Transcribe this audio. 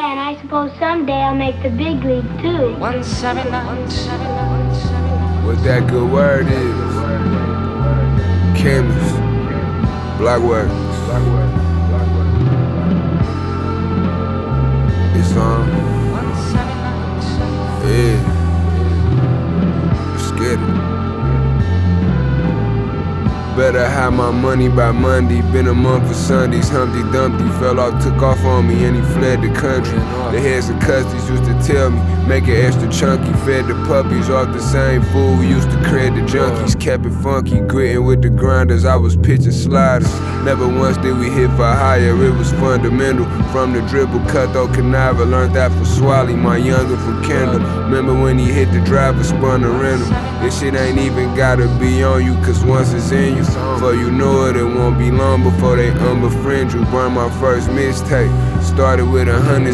Yeah, and I suppose someday I'll make the big league too. 179. What that good word is. Chemist. Blockworks. It's on. Yeah. Let's get it. Better have my money by Monday. Been a month for Sundays. Humpty Dumpty fell off, took off on me, and he fled the country. The heads of custodies used to tell me, make it extra chunky. Fed the puppies off the same food we used to cred the junkies. Kept it funky, gritting with the grinders. I was pitching sliders. Never once did we hit for higher. It was fundamental. From the dribble, cutthroat conniver. Learned that from Swally, my younger from Kendall. Remember when he hit the driver, spun the rental. This shit ain't even gotta be on you, cause once it's in you, before you know it, it won't be long before they unbefriend you. Burn my first mixtape. Started with 100